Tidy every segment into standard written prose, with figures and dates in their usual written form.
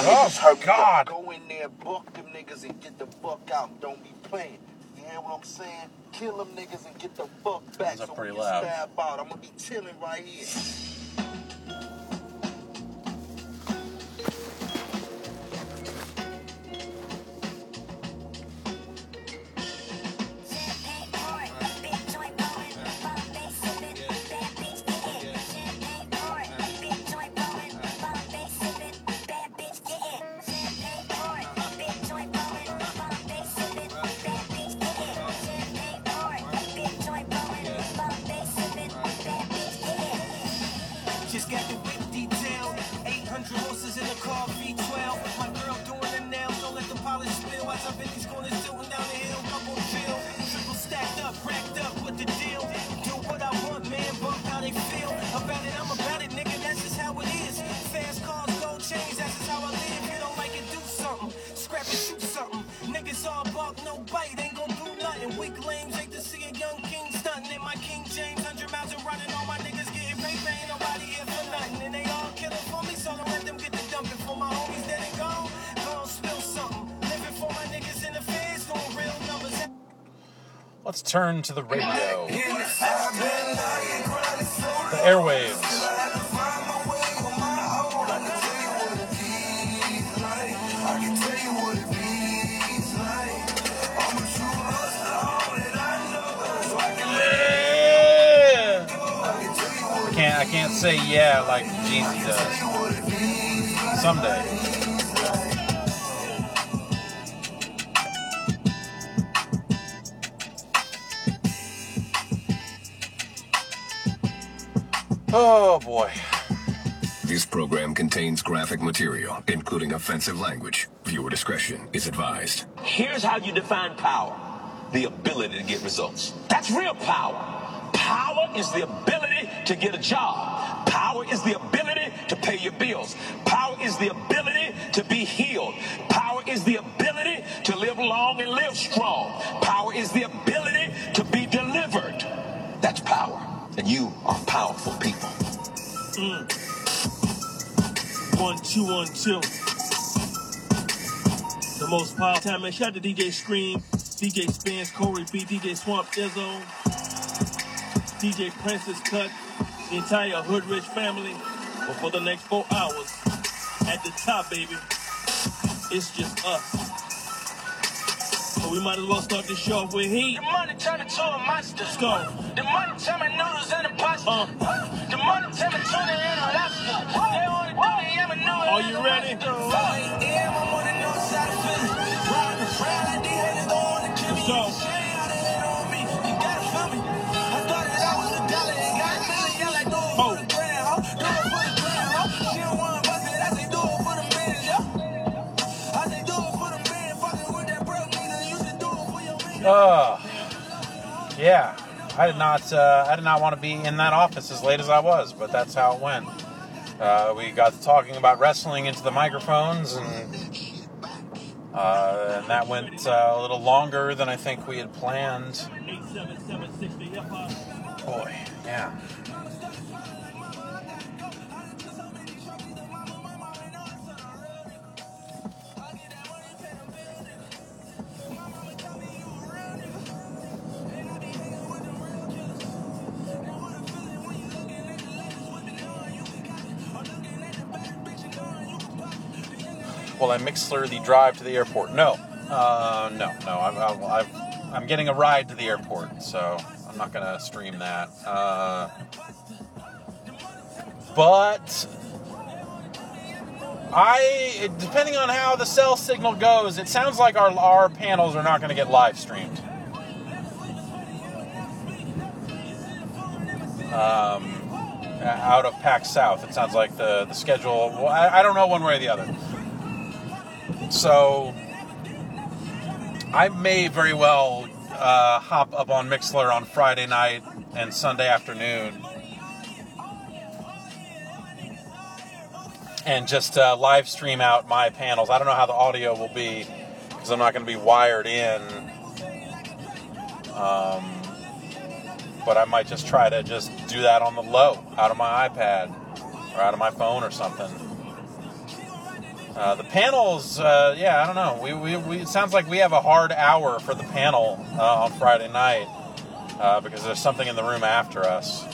niggas hurt me God. up. Go in there, book them niggas and get the fuck out. Don't be playing. You hear what I'm saying? Kill them niggas and get the fuck back. Those are So pretty when you loud. stab out, I'm gonna be chilling right here. Just got the whip detail. 800 horses in the car, V12. My girl doing the nails, don't let the polish spill. As I've been these corners tilting down the hill, double chill. Triple stacked up, racked up with the deal. Do what I want, man, bump how they feel. About it, I'm about it, nigga, that's just how it is. Fast cars, gold chains, that's just how I live. You don't like it, do something. Scrap it, shoot something. Niggas all bark, no bite, ain't gon' do nothing. Weak lames, hate to see a young king stunting. In my King James, 100 miles and running. All my niggas getting paper, ain't nobody here for nothing. And they all killing for me, so don't let them get the dumping. For my homies that ain't gone, gon' spill something. Living for my niggas in the feds, doing real numbers. Let's turn to the radio. The airwaves. I can't say yeah like Jeezy does. Someday. Oh boy. This program contains graphic material, including offensive language. Viewer discretion is advised. Here's how you define power. The ability to get results. That's real power. Power is the ability to get a job. Power is the ability to pay your bills. Power is the ability to be healed. Power is the ability to live long and live strong. Power is the ability to be delivered. That's power. And you are powerful people. 1, 2, 1, 2. The most powerful time, man. Shout out to DJ Scream, DJ Spence, Corey B, DJ Swamp Izzo, DJ Princess Cut, the entire Hood Rich family. But for the next 4 hours, at the top, baby, it's just us. So we might as well start this show off with heat. The money turn me to a monster. Let's go. The money turn me noodles and a pasta. The money turn me tuna and a lobster. They only do me, I'm a noodle. Are you ready? I'm on the north side of Philly. Riding around like the haters don't want to kill me. Let's go. You gotta feel me. I thought that I was a dollar and got a million. Y'all like, do it for the grand, ho. Do it for the grand, ho. She don't want to bust it. I say, do it for the man, yo. I say, do it for the man. Fucking with that broke nigga. You should do it for your man. Yeah. I did not want to be in that office as late as I was, but that's how it went. We got to talking about wrestling into the microphones, and that went a little longer than I think we had planned. Boy, yeah. Will I Mixler the drive to the airport? No. I'm getting a ride to the airport, so I'm not going to stream that. But depending on how the cell signal goes, it sounds like our panels are not going to get live streamed. Out of PAX South, it sounds like the schedule. Well, I don't know one way or the other. So I may very well hop up on Mixler on Friday night and Sunday afternoon and just live stream out my panels. I don't know how the audio will be because I'm not going to be wired in. But I might just try to just do that on the low, out of my iPad or out of my phone or something. The panels, yeah, I don't know. We it sounds like we have a hard hour for the panel on Friday night because there's something in the room after us.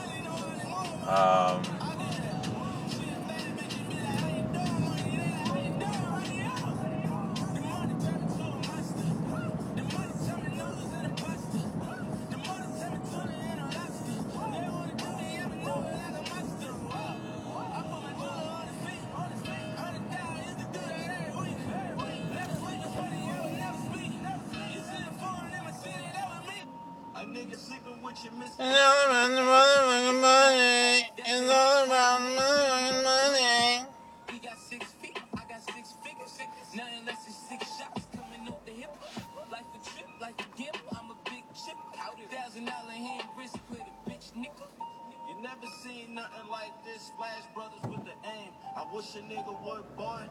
It's all about the motherfucking money. It's all about the motherfucking money. He got 6 feet, I got 6 figures. Nothing less than 6 shots coming off the hip. Like a trip, like a gift. I'm a big chip. $1,000 hand wrist with a bitch nickel. You never seen nothing like this. Splash Brothers with the aim. I wish a nigga would, boy.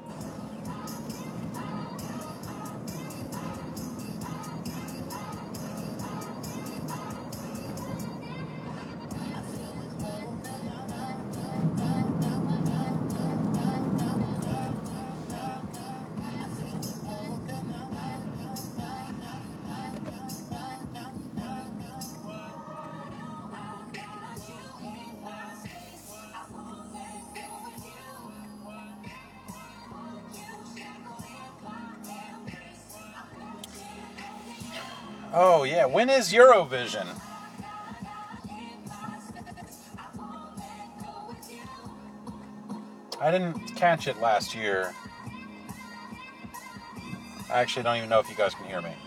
Oh, yeah. When is Eurovision? I didn't catch it last year. I actually don't even know if you guys can hear me.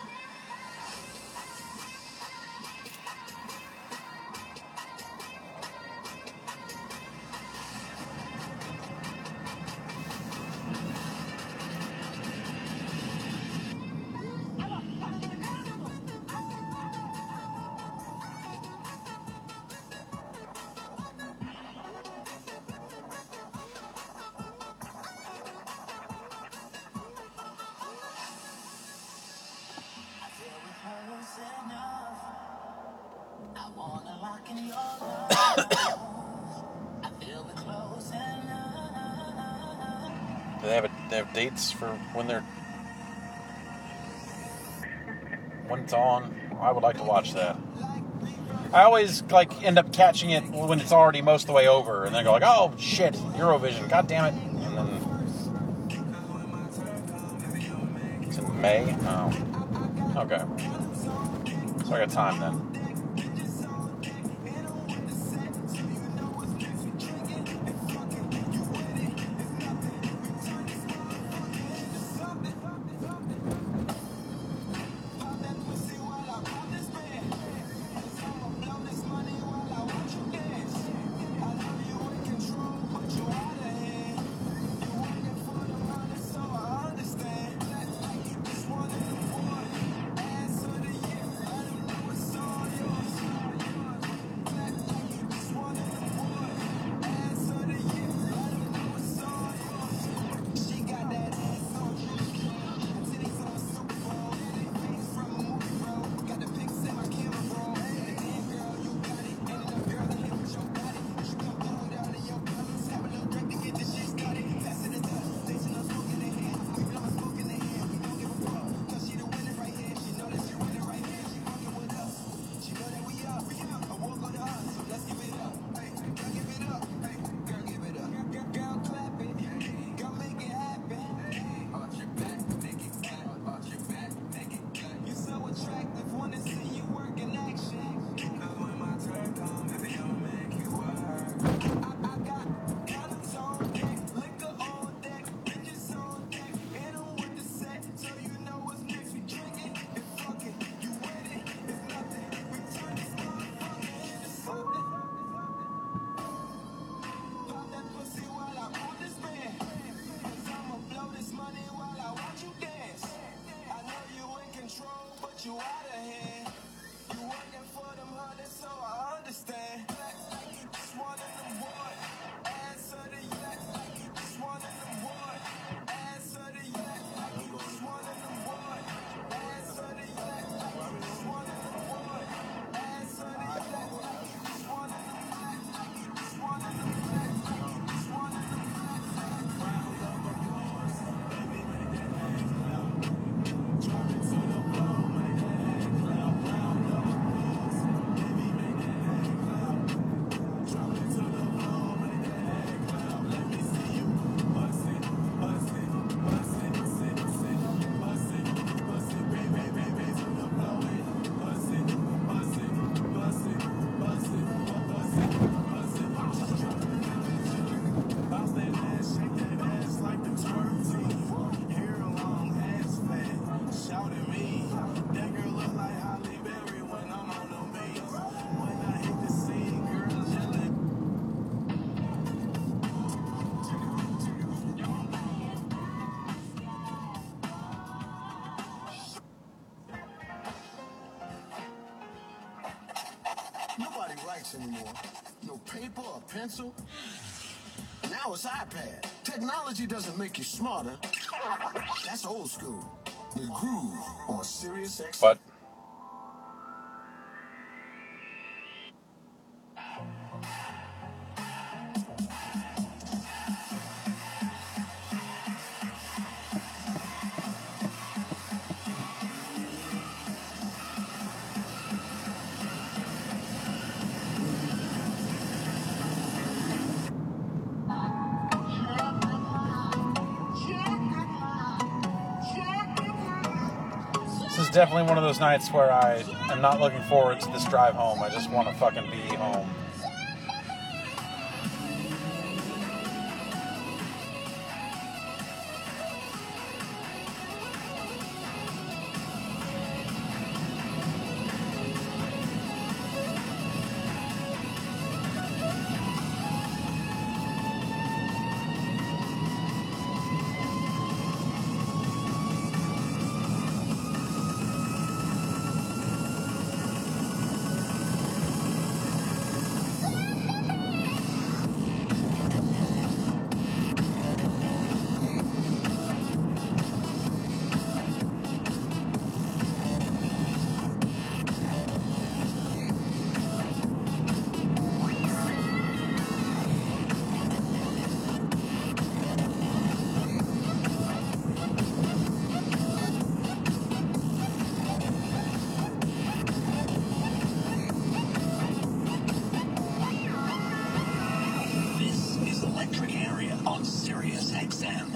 Do they have dates for when it's on? I would like to watch that. I always end up catching it when it's already most of the way over, and then go oh shit, Eurovision, god damn it, and then it's in May. Oh, okay. So I got time then. nobody writes anymore. No paper or pencil. Now it's iPad. Technology doesn't make you smarter. That's old school. The Groove on Sirius XM. But this is definitely one of those nights where I am not looking forward to this drive home. I just want to fucking be home. This is Electric Area on Sirius XM.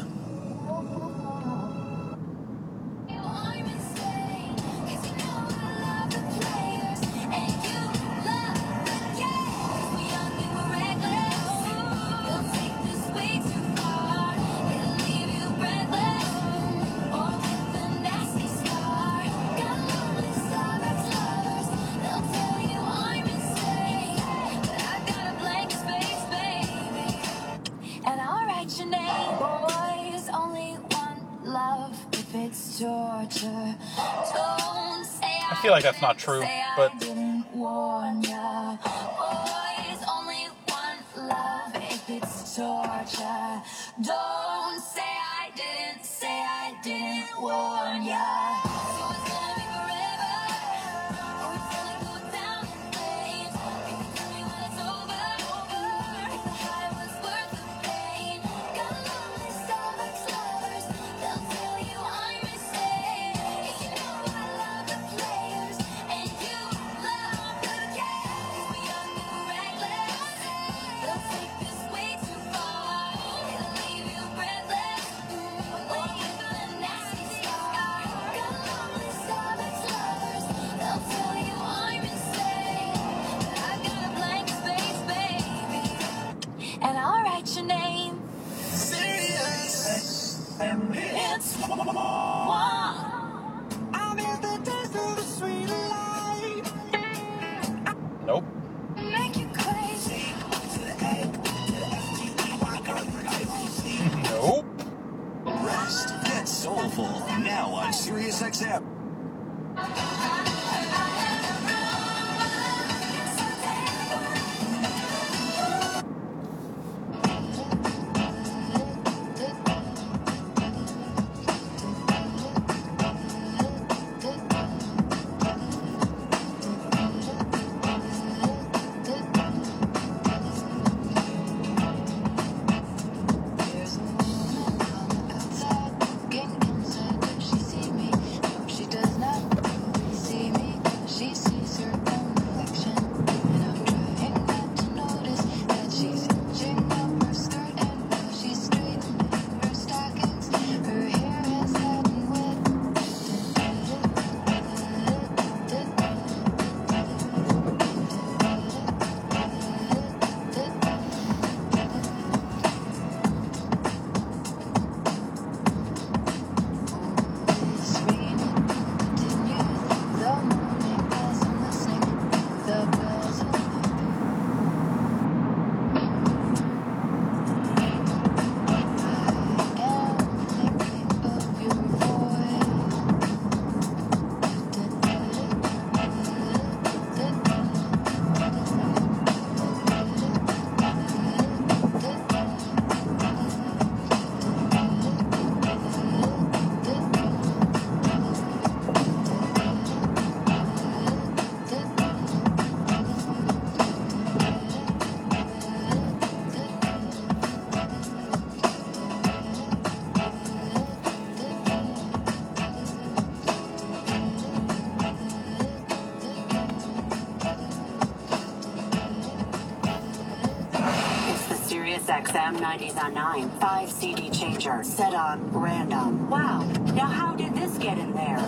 And I'll write your name. Boys, only one love if it's torture. Don't say I feel like that's not true, but I didn't warn ya. Boys, only one love if it's torture. Don't say I didn't warn ya. So it's gonna be forever, or it's gonna go down in flames. You can tell me when it's over. The high was worth the pain. Got a long list of ex-lovers. They'll tell you I'm insane. If you know I love the players and you love the games, we young and reckless. They'll take this way too far. It'll leave you breathless. Waiting for the nasty scar. Got a long list of ex-lovers. They'll tell you I'm insane. But I got a blank space, baby. And I'll write your name. It's one. I miss the taste of the sweet life. nope. Make you crazy. Nope. Rest. Get soulful. Now on Sirius XM. There's a woman outside, getting concerned if she see me. Hope she XM 90s on 9. 5 CD changer. Set on random. Wow. Now how did this get in there?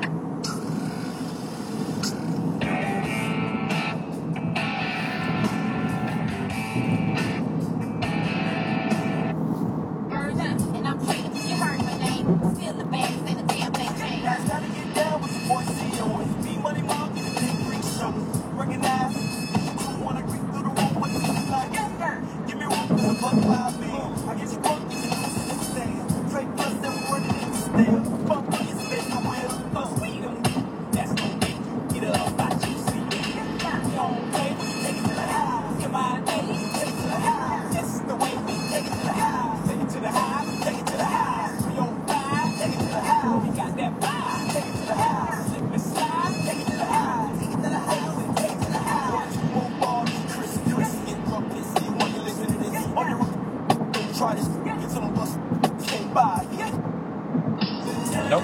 And I'm trading. You heard my name. Feel the bags and the damn thing. Guys gotta get down with the boy CEO. It's me, Money Mom, and the Big Freak Show. Recognize, you wanna creep through the room with me like give me room for the buck five man. I get you buck, you can stand. Trade plus, then we run it in the stand. Fuck with your space, I will. Sweet on me. That's gonna make you get up out your seat. Don't wait, take it to the house. Come on, hey, take it to the house. This is the way we take it to the house. Take it to the house, take it to the house. 305, take it to the house. We got that vibe, take it to the house. Slip and slide, take it to the house. Take it to the house and take it to the house. More bars, Chris, get drunk and see when you listen to this. On your roof, try this, get some of us can't buy. Nope.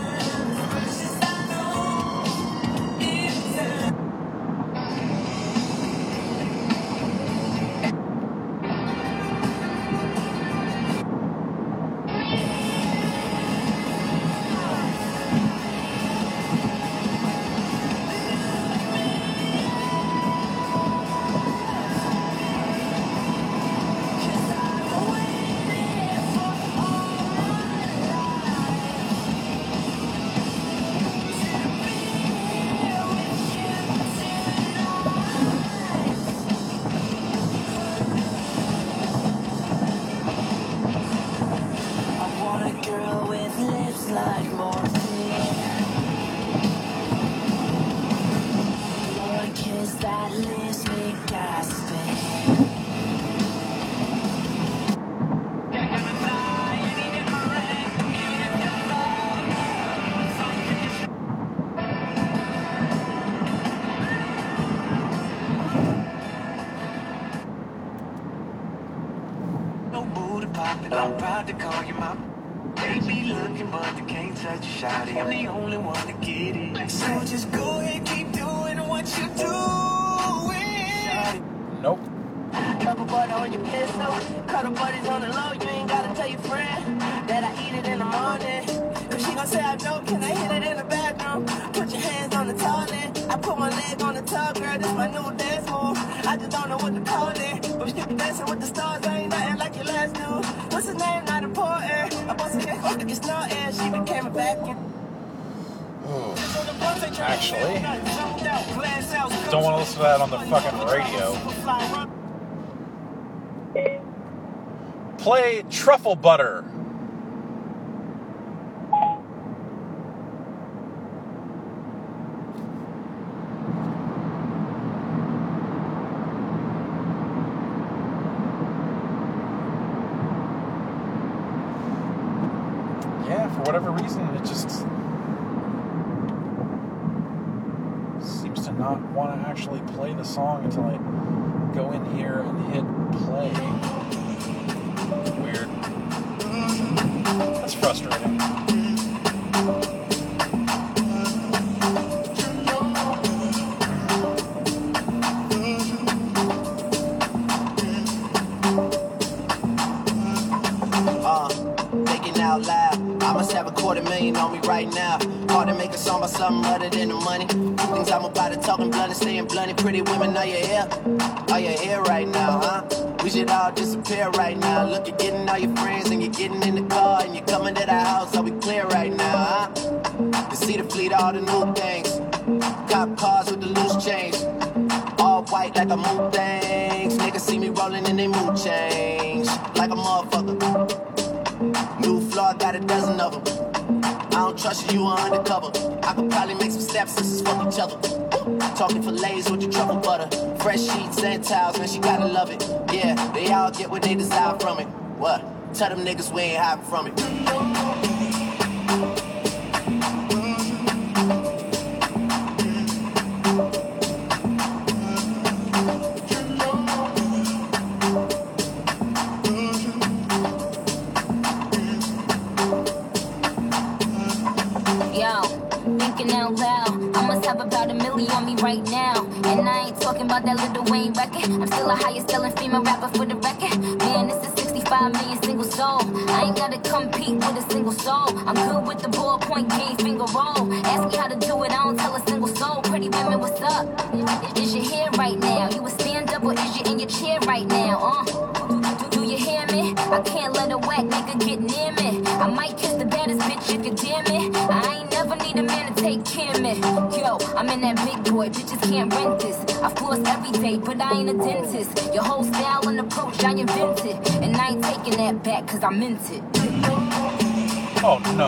I want a girl with lips like morphine. Or a kiss that leaves me gasping. No booty poppin', I'm proud to call you my. They be looking, but they can't touch a shawty. I'm the only one to get it. So just go ahead, keep doing what you doing. Nope. Couple butter on your pistol, couple buddies on the low. You ain't gotta tell your friend that I eat it in the morning. If she gon' say I know, can I hit it in the bathroom? Put your hands on the toilet. I put my leg on the tub, girl. This my new dance move. I just don't know what to call it. But we keep dancing with the stars. I ain't nothing like your last dude. What's his name? Not important. I bought some hair, fuck it's not air. She became a vacuum. Actually, don't want to listen to that on the fucking radio. Play Truffle Butter. Yeah, for whatever reason, it just seems to not want to actually play the song until I go in here and hit play. Weird. That's frustrating. Thinking out loud. I must have $250,000 on me right now. Hard to make a song about something other than the money. Things I'm about to talking blunt and staying blunt. Pretty women, are you here? Are you here right now, huh? We should all disappear right now. Look, you're getting all your friends and you're getting in the car and you're coming to the house. Are we clear right now, huh? You see the fleet, all the new things. Cop cars with the loose change. All white like a moon things. Niggas see me rolling in they mood change. Like a motherfucker. New floor, got a dozen of them. I don't trust you, you are undercover. I could probably make some stepsisters fuck each other. Talking fillets with your truffle butter. Fresh sheets and towels, man, she gotta love it. Yeah, they all get what they desire from it. What? Tell them niggas we ain't hiding from it. Thinking out loud, I must have about $1 million on me right now. And I ain't talking about that Lil Wayne record. I'm still a highest selling female rapper for the record. Man, this is 5 million single soul. I ain't gotta compete with a single soul. I'm good with the ballpoint game, finger roll. Ask me how to do it, I don't tell a single soul. Pretty women, what's up? Is your hair right now? You a stand up or is you in your chair right now? Do you hear me? I can't let a whack nigga get near me. I might kiss the baddest bitch if you dare me. I ain't never need a man to take care of me. Yo, I'm in that big boy, bitches can't rent this. I floss every day, but I ain't a dentist. Your whole style and approach, I invented. And I ain't taking that back, cause I meant it. Oh, no.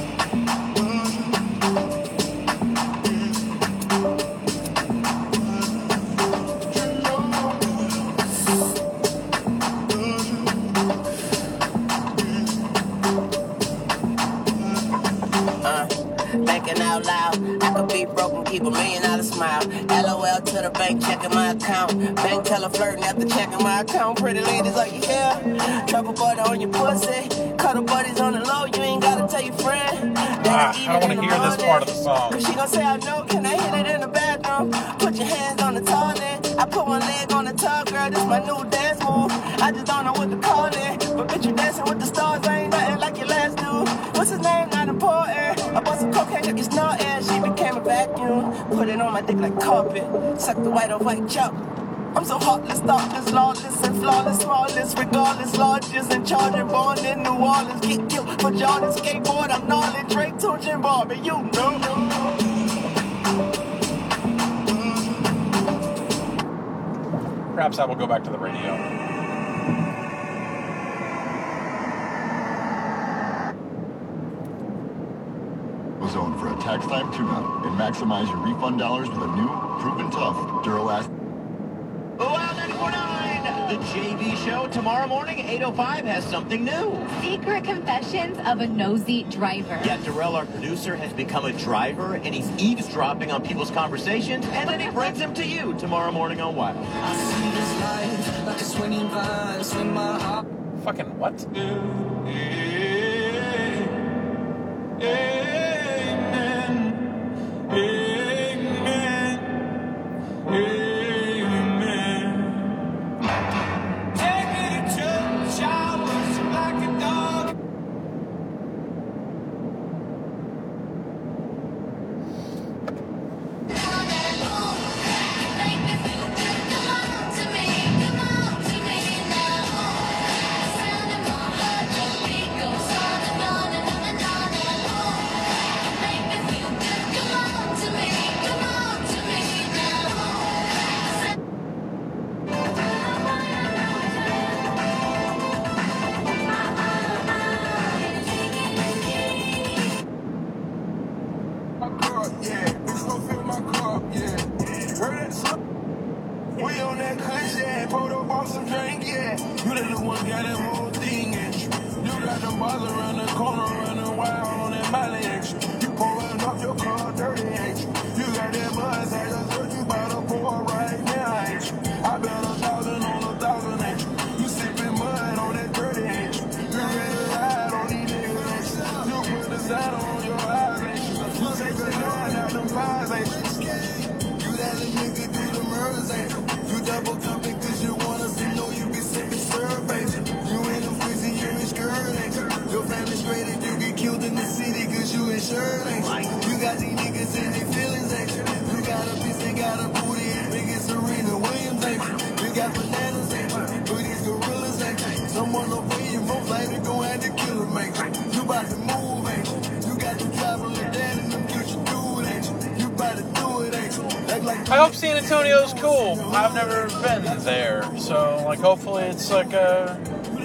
Thinking out loud, I could be broke and keep $1 million smile. LOL to the bank, checking my account. Bank teller flirting after checking my account. Pretty ladies, are you here? Trouble butter on your pussy. Cuddle buddies on the low, you ain't gotta tell your friend. I don't want to hear this part of the song. She gon' say I know, can I hit it in the bathroom? Put your hands on the toilet. I put one leg on the tub, girl, this my new dance move. I just don't know what to call it. But bitch, you dancing with the stars, ain't nothing like your last dude. What's his name? Not important. I bought some cocaine, took your snorting. She became a vacuum. Put it on my dick like carpet. Suck the white on white chalk. I'm so heartless, thoughtless, lawless, and flawless, smallest, regardless, largest, and charging, born in New Orleans. Get killed for Jordan, skateboard, I'm gnarly, Drake, Tunch, and Barbie, you know. Perhaps I will go back to the radio. Zone for a tax time tune-up and maximize your refund dollars with a new, proven tough Duralast. Wow, 94.9, the JV show tomorrow morning, 8:05 has something new. Secret Confessions of a Nosy Driver. Yeah, Darrell, our producer, has become a driver, and he's eavesdropping on people's conversations, and then he brings them to you tomorrow morning on Wild. I see this life like a swinging vine, swing my heart. Fucking what? I hope San Antonio's cool. I've never been there, so like hopefully it's like a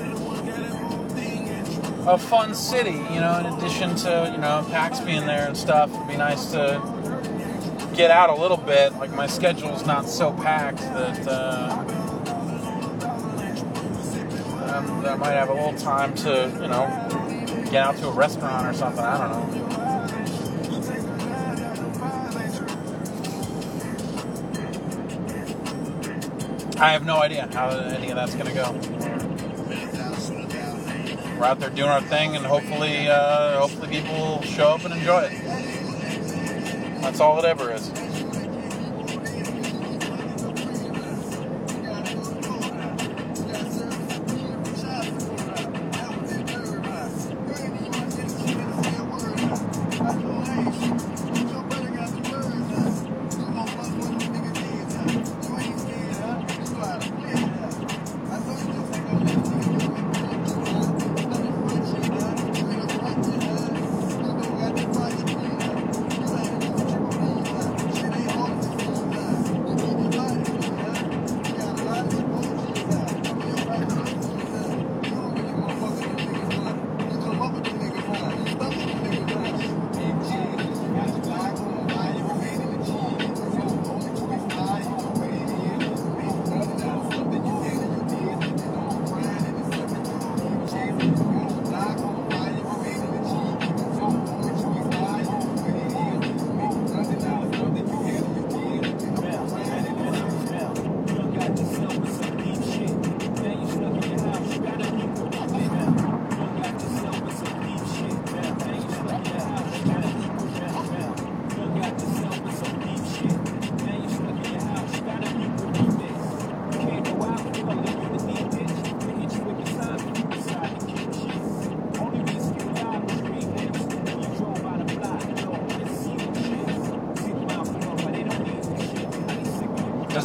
fun city, you know, in addition to, you know, PAX being there and stuff. It'd be nice to get out a little bit. Like my schedule's not so packed that I might have a little time to, you know, get out to a restaurant or something. I don't know. I have no idea how any of that's going to go. We're out there doing our thing, and hopefully people will show up and enjoy it. That's all it ever is.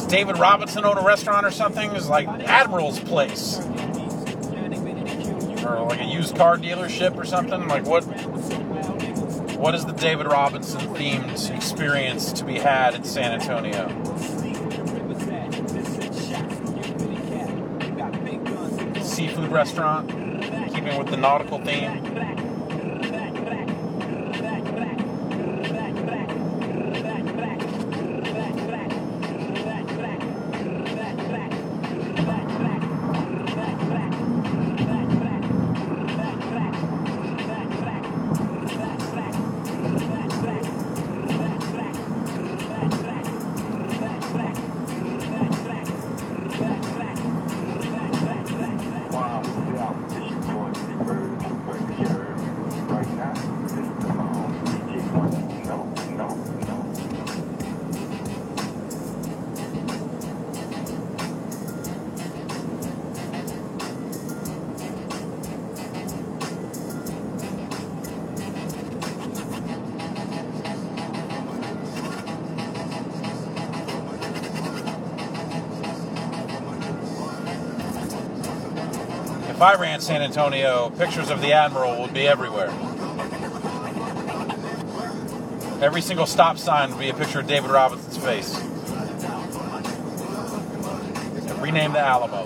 David Robinson own a restaurant or something? It's like Admiral's Place. Or like a used car dealership or something? Like what is the David Robinson themed experience to be had in San Antonio? Seafood restaurant, keeping with the nautical theme. If I ran San Antonio, pictures of the Admiral would be everywhere. Every single stop sign would be a picture of David Robinson's face. And rename the Alamo.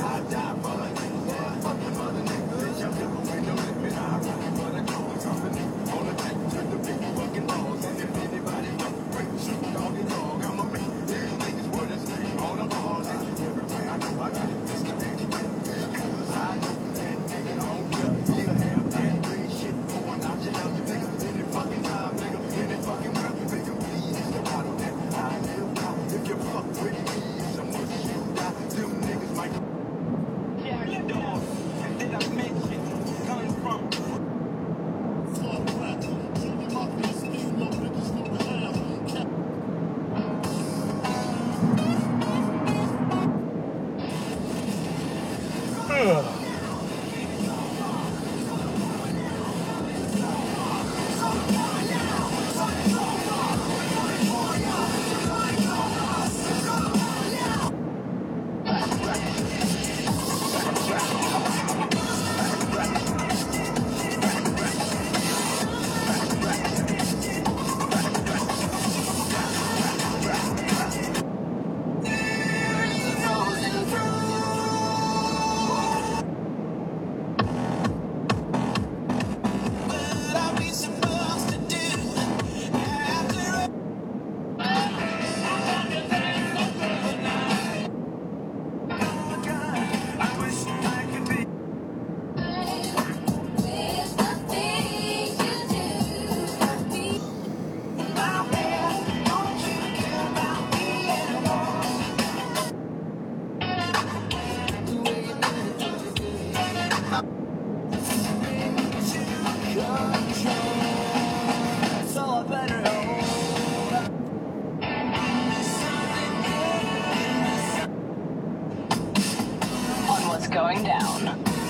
Going down.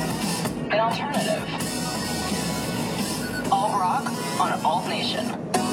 An alternative. Alt rock on Alt Nation.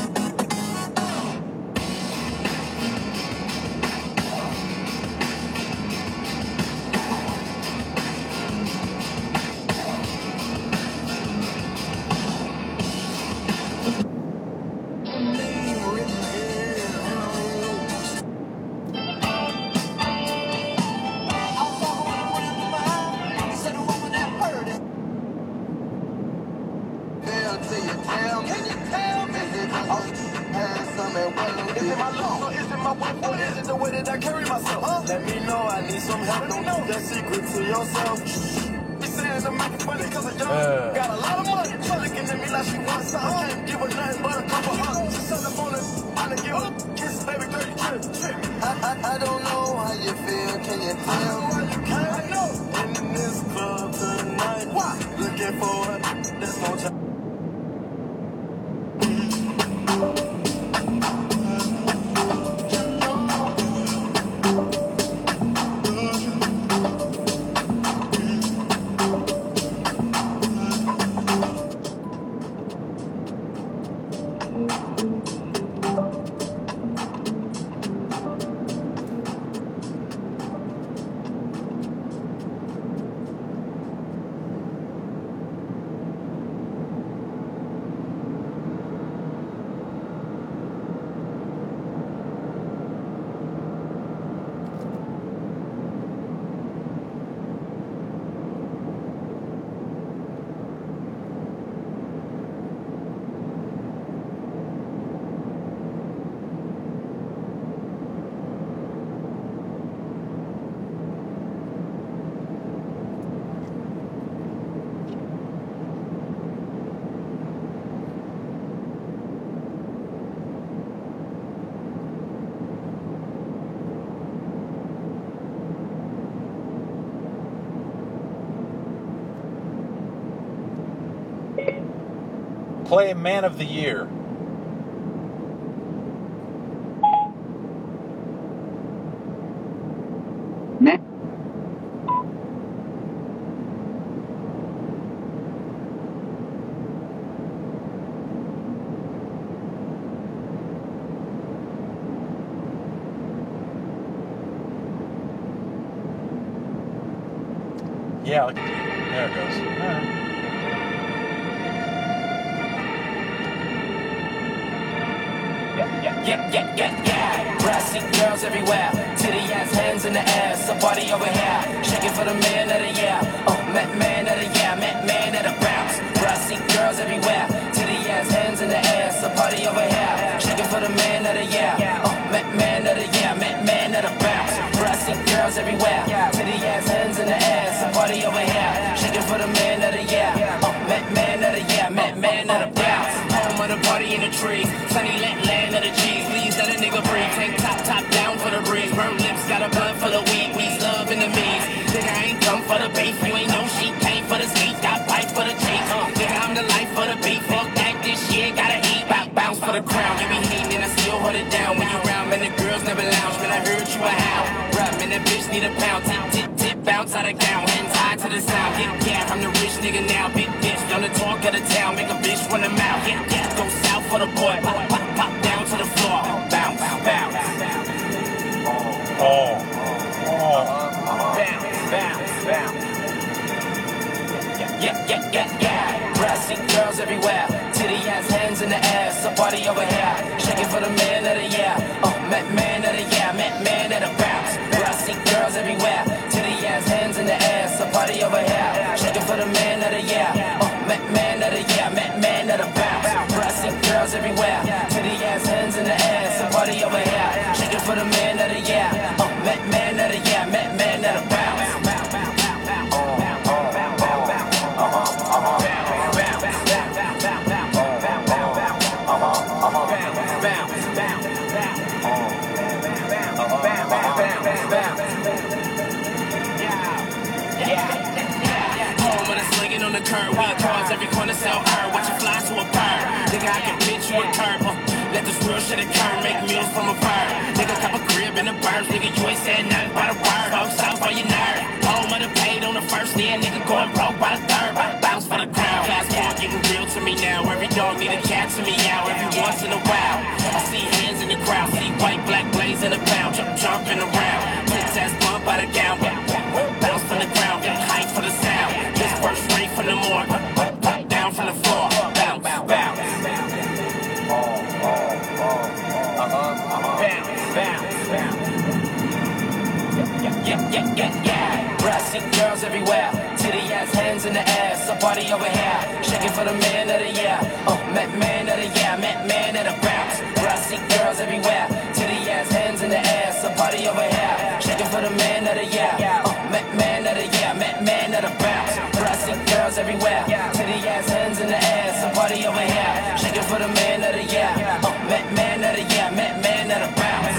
Let me know, I need some help. Don't keep that secret to yourself. Be saying I'm making money cause I young. Got a lot of money. She looking at me like she wants something. Can't give her nothing but a couple hugs. She said I'm on it. I done give her kisses, baby girl, you trip. I don't know how you feel. Can you tell me? I know. In this club tonight. Why? Looking for her. There's no time. Play Man of the Year. Yeah, like, there it goes. All right. Yeah. Brassy girls everywhere. Titty ass, hands in the air. Somebody over here. Shaking for the man of the year. Oh, man of the year. Man of the bounce. Brassy girls everywhere. Titty ass, hands in the air. Somebody over here. Shaking for the man of the year. Oh, man of the year. Man of the bounce. Brassy girls everywhere. Titty ass, hands in the air. Somebody over here. Shaking for the man of the year. Oh, man of the year. Man of the bounce. Home of the party in the tree. Sunny land of the cheese. Please let a nigga breathe. Tank top down for the breeze. Burnt lips, got a blunt full of weed. We's love in the means. Nigga, I ain't come for the beef. You ain't no sheep. Came for the skeet. Got pipe for the cheeks. Nigga, I'm the life for the beef. Fuck that, this shit. Gotta eat. Bounce for the crown. You be hating and I still hold it down. When you round, man, the girls never lounge. Man, I heard you a hound. Rap, man, that bitch need a pound. Tip, bounce out of gown. Hands high to the sound. Yeah, I'm the rich nigga now. Big bitch, on the talk of the town. Make a bitch run them out. Yeah, go south for the boy. Pop down to the floor. Bounce. Oh. Bounce. Yeah. Brassy girls everywhere. Titty ass, hands in the air. Somebody over here. Shaking for the man of the year. Oh, man of the year. Man of the bounce. Brassy girls everywhere. Titty ass, hands in the air. Somebody over here. Shaking for the man of the year. Oh, man of the year. Man of the bounce. Brassy girls everywhere. Titty ass, hands in the air. Somebody over here. Shaking for the man of the year. Oh, man of the year. Man of the bounce. On the curb, wheel cars, every corner sell her. Watch you fly to a bird. Nigga, I can pitch you a curb. Let this real shit occur, make meals from a bird. Nigga, cop a crib in the burbs. Nigga, you ain't said nothing but a word. Go south on your nerd. Home of the paid on the first day, nigga going broke by the third. Bounce for the crown. Fast forward, getting real to me now. Every dog need a cat to me out. Every once in a while, I see hands in the crowd. See white, black blaze in the pound. Jumping around. Pits ass bump by the gown. Bounce from the ground, get hype for the sound. This first rate from the morgue, down from the floor, bounce. Bounce. Yeah. Brassy girls everywhere, titty ass, hands in the air. Somebody over here, shaking for the man of the year. Oh, man of the year, man of the bounce. Brassy girls everywhere, titty ass, hands in the air. Somebody over here, shaking for the man of the year. Oh, man of the year, man of the bounce. Brassy girls everywhere, titty ass, hands in the air. Somebody over here, shaking for the man of the year. Oh, man of the year, man of the bounce.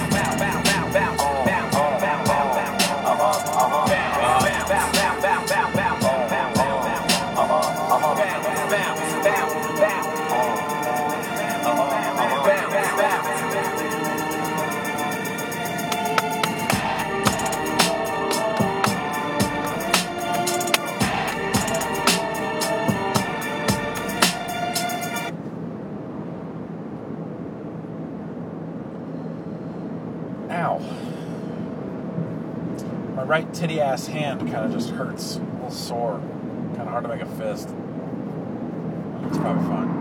Ow. My right titty ass hand kind of just hurts. A little sore. Kind of hard to make a fist. It's probably fine.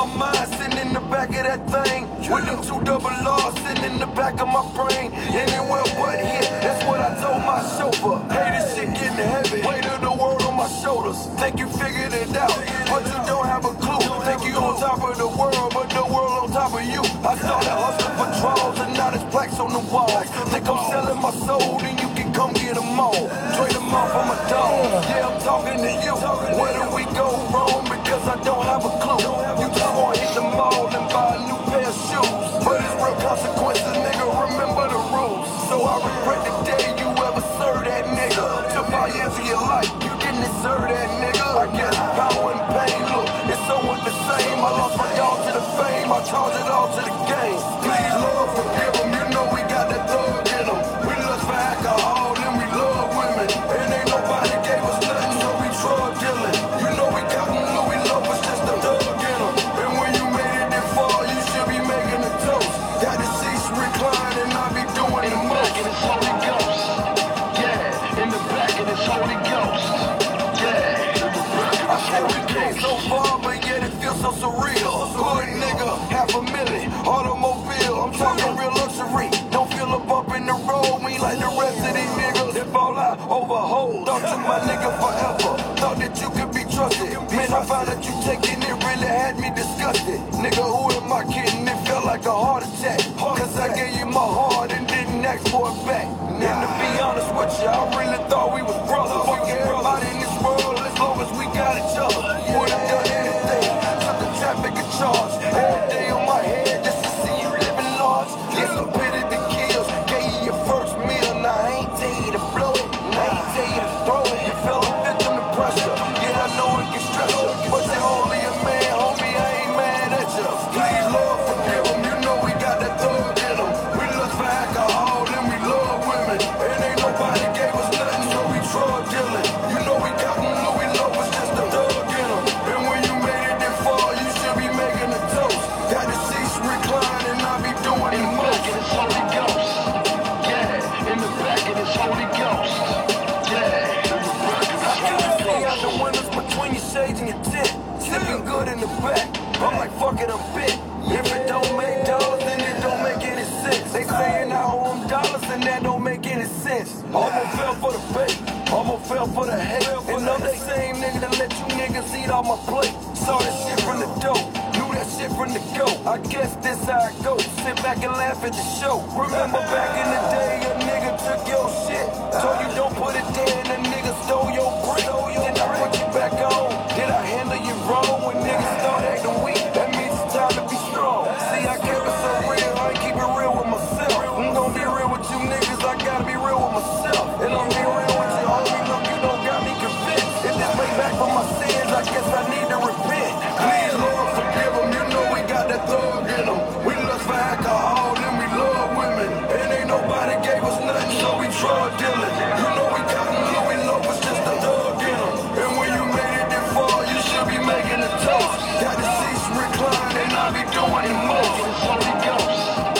my mind sitting in the back of that thing. With them 2 double R's sitting in the back of my brain. Anywhere but here, that's what I told my chauffeur. Hey, this shit getting heavy. Weight of the world on my shoulders. Think you figured it out, but you don't have a clue. Think you on top of the world, but the world on top of you. I started hustling for draws, and now there's plaques on the walls. Think I'm selling my soul, then you can come get them all. Trade them off for my dog. Yeah, I'm talking to you. Where do we go wrong? Because I don't have a clue. You just want to hit the mall and buy a new pair of shoes. But it's real consequences, nigga. Remember the rules. So I regret the day you ever served that nigga. Took 5 years of your life, you didn't deserve that nigga. I guess power and pain, look, it's somewhat the same. I lost my dog to the fame, I charge it all to the game. Please, Lord, forgive them. You know we got that thug in them. We lust for alcohol and we love women. And ain't nobody gave us nothing, so we drug dealing. You know we got them, Louis Love was just a thug in them. And when you made it that far, you should be making a toast. Got the seats reclined and I be doing the most. In the back of this Holy Ghost. Yeah, in the back of this Holy Ghost. Yeah, I swear we came so far, but yet it feels so surreal. Hood nigga, $500,000, automobile. I'm talking real luxury. Don't feel a bump in the road. We like the rest of these niggas that fall out over holes. Thought you my nigga forever. Thought that you could be trusted. Man, I found that you taking it really had me disgusted. Nigga, who am I kidding? It felt like a heart attack. Cause I gave you my heart and didn't ask for it back. And to be honest with you, I really thought we was brothers. Fuck everybody in this world as long as we got each other. Would've done anything, took a traffic charge. Every day on my head just to see you living large. It's a pity the kills, gave you your first meal. Now I ain't tell you to blow it, now I ain't tell you to throw it. You fell a victim to pressure, yeah I know it can stress you. But you're only a man, homie, I ain't mad at you. Please Lord forgive them, you know we got that thug in them. We lust for alcohol and we love women. And ain't nobody gave us nothing, so we drug dealing. You know we got them, Louis Love was just a thug in them. And when you made it that far, you should be making a toast. Got the seats reclined and I be doing the most. In the back of this Holy Ghost. Yeah, in the back of this Holy Ghost. Yeah, in the back of this Holy Ghost. See out the windows between your shades and your tent. Sipping good in the back. I'm like, fuck it, I'm bit. If it don't make dollars, then it don't make any sense. They saying I owe them dollars and that don't make any sense. Almost fell for the bait, almost fell for the hate. And I'm the same nigga that let you niggas eat on my plate. Saw that shit from the dope, knew that shit from the go. I guess this how it goes, sit back and laugh at the show. Remember back in the day, a nigga took your shit. Told you don't put it there and a nigga stole your brick. Then I put you back on, did I handle you wrong? When niggas start acting weak, that means it's time to be strong. See, I kept it so real, I ain't keep it real with myself. I'm gonna be real with you niggas, I gotta be real with myself. And I'm be real with you, homie, look, you don't got me convinced. If this way back from my sins, I guess I need to repent. Please, Lord, forgive them, you know we got that thug in them. We lust for alcohol and we love women. And ain't nobody gave us nothing, so we drug dealing. You know we got them, Louis Love was just a thug in them. And when you made it that far, you should be making a toast. Got the seats reclined and I be doing the most. In this Holy Ghost.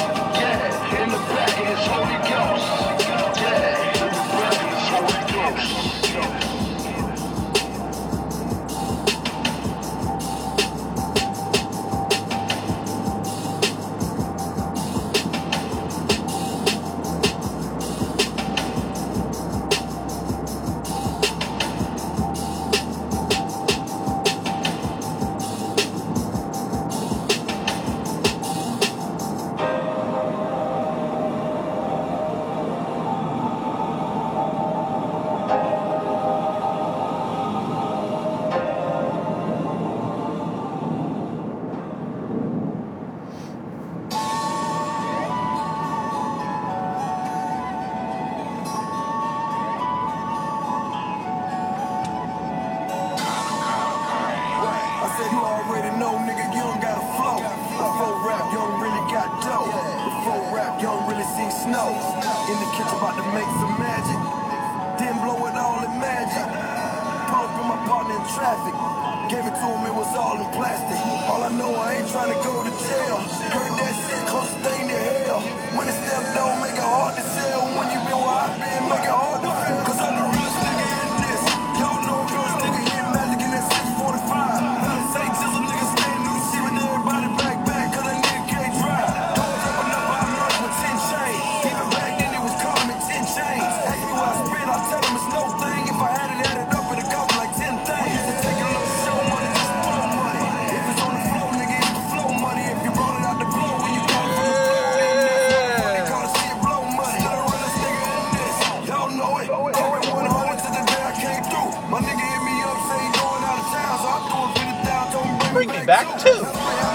Yeah, in the back of this Holy Ghost. Yeah, in the back of this Holy Ghost. Y'all know if those niggas hit magic in that 645. Say, just a nigga staying loose, see what they're Bring me back too.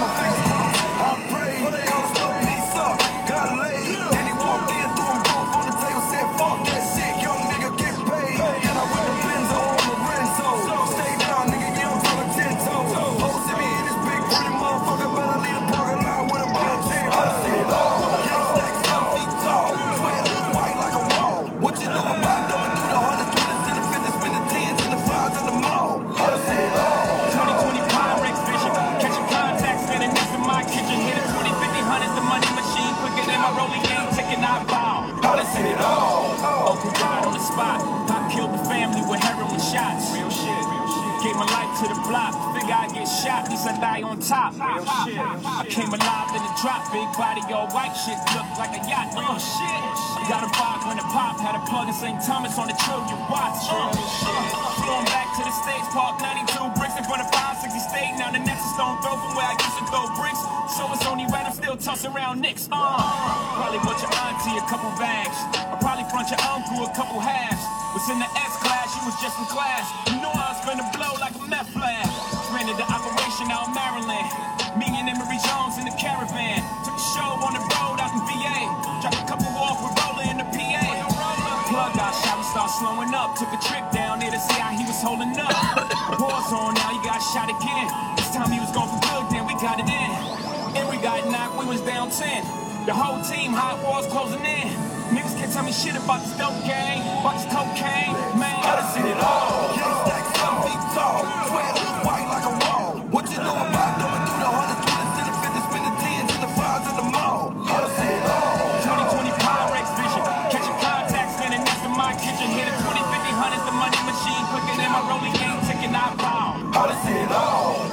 To the block, figure I get shot, at least I die on top. Real shit. I came alive in the drop, big body, all white shit, look like a yacht. Shit. Got a vibe when it pop, had a plug in St. Thomas on the Trillion watch. Going back to the States, Park 92 bricks in front of 560 State. Now the next is stone throw from where I used to throw bricks. So it's only right, I'm still tossing around nicks. Probably bought your auntie a couple bags. Or probably front your uncle a couple halves. Was in the S class, you was just in class. You know I was gonna blow like a meth lab. Rented the operation out in Maryland. Me and Emery Jones in the caravan. Took a show on the road out in VA. Dropped a couple off with Roller in the PA. Plug got shot, we start slowing up. Took a trip down there to see how he was holding up. Pause on now, he got shot again. This time he was going for good, then we got it in. And we got knocked, we was down 10. The whole team, hot walls closing in. Niggas can't tell me shit about this dope gang, about this cocaine, man. I done seen it all. Can't stack 7 feet tall, sweat white like a wall. What you know about going through the 100s, 20s, to the 50s, spin the 10s, and the 5s in the mall? I done seen it all. 2020 Pyrex vision, catching contacts, standing next to my kitchen. Hit a 20, 50, 100s, the money machine, quicker than my rolling game, ticking out pound. I done seen it all.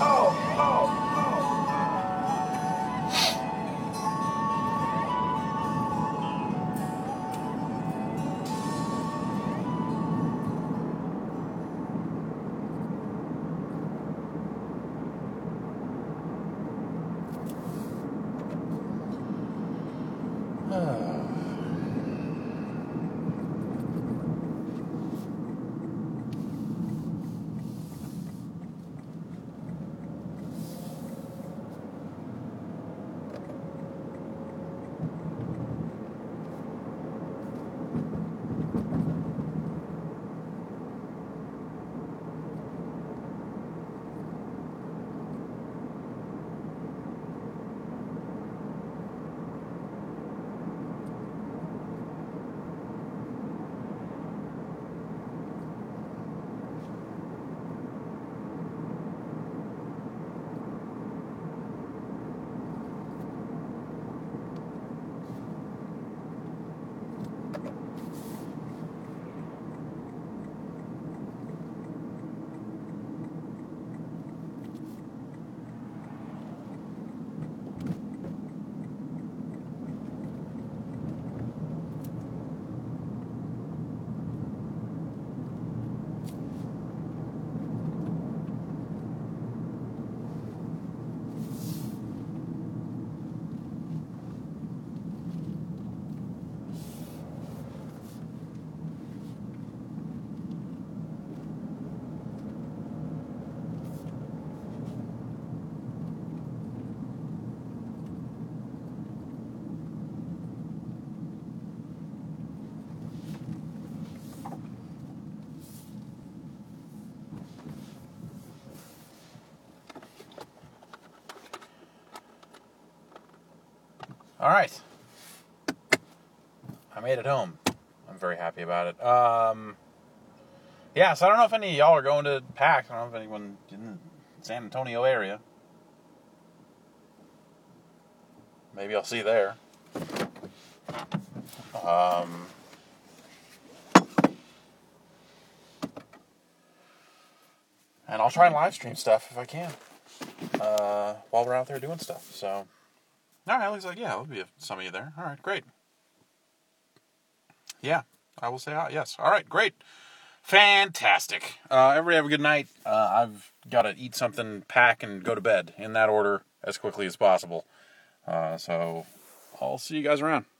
All right. I made it home. I'm very happy about it. Yeah, so I don't know if any of y'all are going to PAX. I don't know if anyone in the San Antonio area. Maybe I'll see you there. And I'll try and live stream stuff if I can. While we're out there doing stuff. So, alright, looks like, yeah, there'll be some of you there. Alright, great. Yeah, I will say yes. Alright, great. Fantastic. Everybody have a good night. I've got to eat something, pack, and go to bed in that order as quickly as possible. So, I'll see you guys around.